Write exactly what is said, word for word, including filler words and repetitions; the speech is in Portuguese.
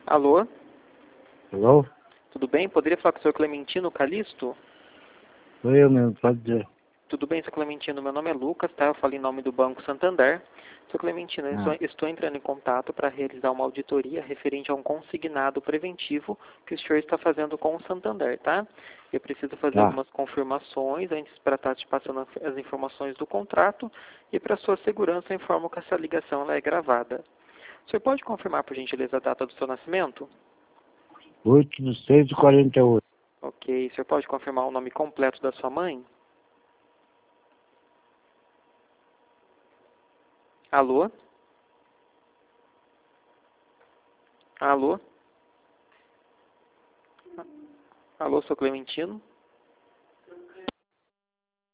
Alô? Alô? Tudo bem? Poderia falar com o senhor Clementino Calisto? Sou eu mesmo, pode dizer. Tudo bem, senhor Clementino? Meu nome é Lucas, tá? Eu falo em nome do Banco Santander. Senhor Clementino, eu Ah, estou, estou entrando em contato para realizar uma auditoria referente a um consignado preventivo que o senhor está fazendo com o Santander, tá? Eu preciso fazer tá. algumas confirmações antes para estar te passando as as informações do contrato e para sua segurança eu informo que essa ligação ela é gravada. O senhor pode confirmar, por gentileza, a data do seu nascimento? oito de seis de quarenta e oito. Ok. O senhor pode confirmar o nome completo da sua mãe? Alô? Alô? Alô, sou Clementino?